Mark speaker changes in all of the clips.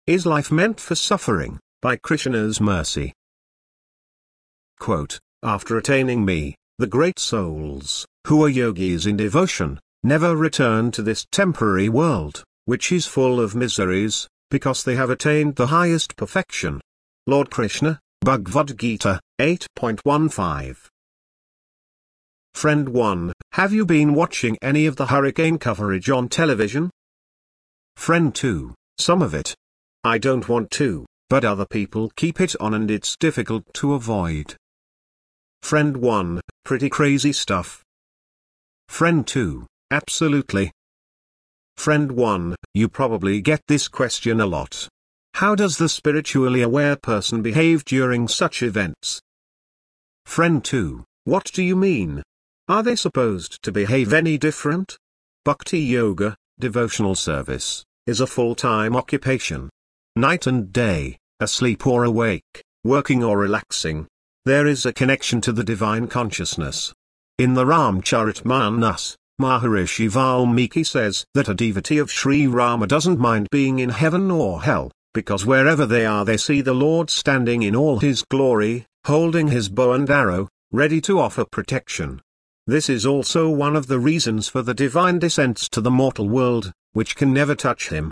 Speaker 1: Is life meant for suffering? By Krishna's mercy. Quote, after attaining me, the great souls, who are yogis in devotion, never return to this temporary world, which is full of miseries, because they have attained the highest perfection. Lord Krishna, Bhagavad Gita, 8.15. Friend 1, have you been watching any of the hurricane coverage on television? Friend 2, some of it. I don't want to, but other people keep it on and it's difficult to avoid. Friend 1, pretty crazy stuff. Friend 2, absolutely. Friend 1, you probably get this question a lot. How does the spiritually aware person behave during such events? Friend 2, what do you mean? Are they supposed to behave any different? Bhakti yoga, devotional service, is a full-time occupation. Night and day, asleep or awake, working or relaxing, there is a connection to the divine consciousness. In the Ramcharitmanas, Maharishi Valmiki says that a devotee of Sri Rama doesn't mind being in heaven or hell, because wherever they are they see the Lord standing in all his glory, holding his bow and arrow, ready to offer protection. This is also one of the reasons for the divine descents to the mortal world, which can never touch him.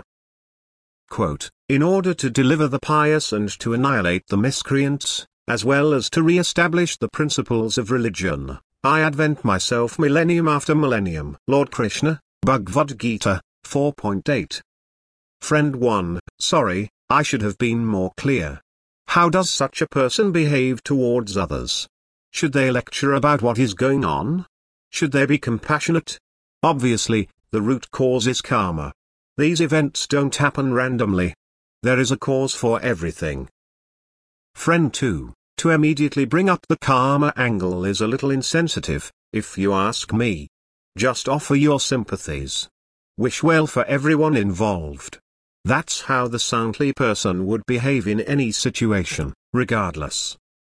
Speaker 1: Quote, in order to deliver the pious and to annihilate the miscreants, as well as to re-establish the principles of religion, I advent myself millennium after millennium. Lord Krishna, Bhagavad Gita, 4.8. Friend 1, sorry, I should have been more clear. How does such a person behave towards others? Should they lecture about what is going on? Should they be compassionate? Obviously, the root cause is karma. These events don't happen randomly. There is a cause for everything. Friend 2, to immediately bring up the karma angle is a little insensitive, if you ask me. Just offer your sympathies. Wish well for everyone involved. That's how the saintly person would behave in any situation, regardless.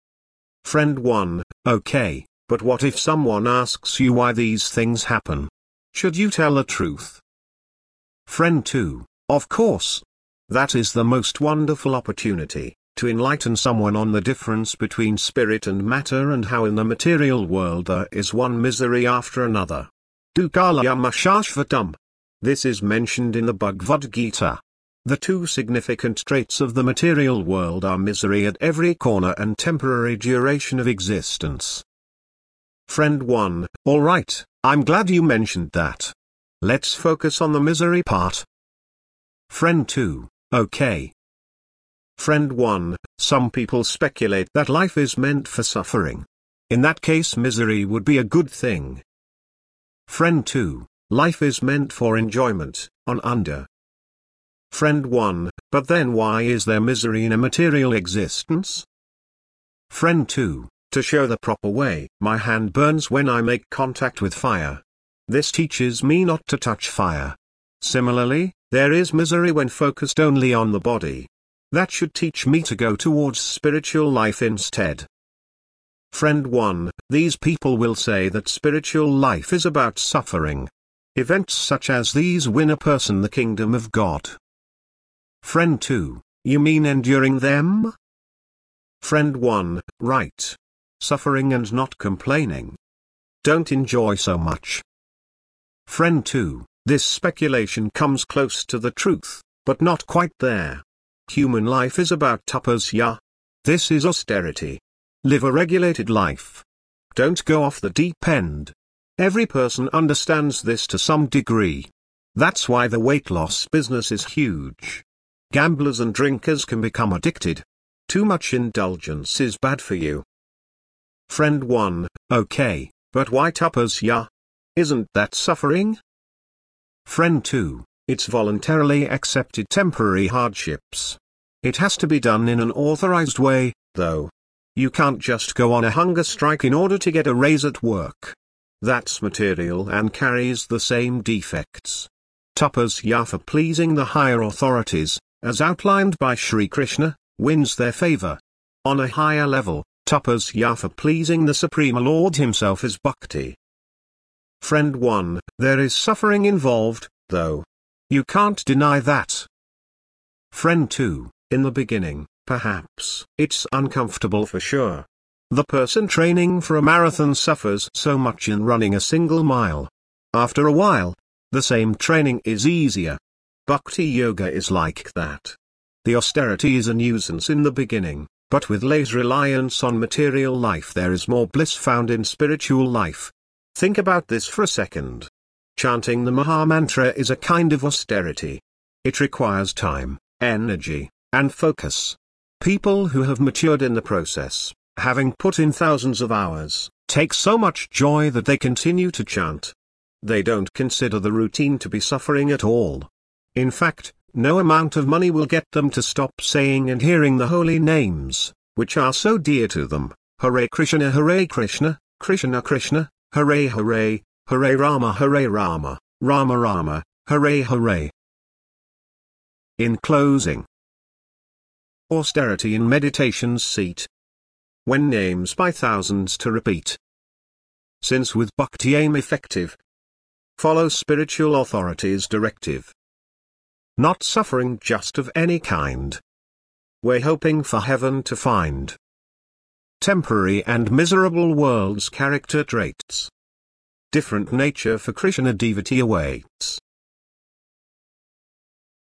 Speaker 1: Friend 1, okay, but what if someone asks you why these things happen? Should you tell the truth? Friend 2, of course. That is the most wonderful opportunity, to enlighten someone on the difference between spirit and matter and how in the material world there is one misery after another. Dukkhalayam shashvatam. This is mentioned in the Bhagavad Gita. The two significant traits of the material world are misery at every corner and temporary duration of existence. Friend 1, alright, I'm glad you mentioned that. Let's focus on the misery part. Friend 2, okay. Friend 1, some people speculate that life is meant for suffering. In that case misery would be a good thing. Friend 2, life is meant for enjoyment, on under. Friend 1, but then why is there misery in a material existence? Friend 2, to show the proper way. My hand burns when I make contact with fire. This teaches me not to touch fire. Similarly, there is misery when focused only on the body. That should teach me to go towards spiritual life instead. Friend 1, these people will say that spiritual life is about suffering. Events such as these win a person the kingdom of God. Friend 2, you mean enduring them? Friend 1, right. Suffering and not complaining. Don't enjoy so much. Friend 2, this speculation comes close to the truth, but not quite there. Human life is about tapasya. This is austerity. Live a regulated life. Don't go off the deep end. Every person understands this to some degree. That's why the weight loss business is huge. Gamblers and drinkers can become addicted. Too much indulgence is bad for you. Friend 1, okay, but why tapasya? Isn't that suffering? Friend 2, it's voluntarily accepted temporary hardships. It has to be done in an authorized way, though. You can't just go on a hunger strike in order to get a raise at work. That's material and carries the same defects. Tapasya for pleasing the higher authorities, as outlined by Sri Krishna, wins their favor. On a higher level, tapasya for pleasing the Supreme Lord himself is bhakti. Friend 1, there is suffering involved, though. You can't deny that. Friend 2, in the beginning, perhaps it's uncomfortable for sure. The person training for a marathon suffers so much in running a single mile. After a while, the same training is easier. Bhakti yoga is like that. The austerity is a nuisance in the beginning, but with less reliance on material life there is more bliss found in spiritual life. Think about this for a second. Chanting the Maha Mantra is a kind of austerity. It requires time, energy, and focus. People who have matured in the process, having put in thousands of hours, take so much joy that they continue to chant. They don't consider the routine to be suffering at all. In fact, no amount of money will get them to stop saying and hearing the holy names, which are so dear to them. Hare Krishna, Krishna Krishna, Hare Hare, Hare Rama, Rama Rama, Hare Hare. In closing, austerity in meditation's seat. When names by thousands to repeat. Since with bhakti aim effective. Follow spiritual authority's directive. Not suffering just of any kind. We're hoping for heaven to find. Temporary and miserable world's character traits. Different nature for Krishna devotee awaits.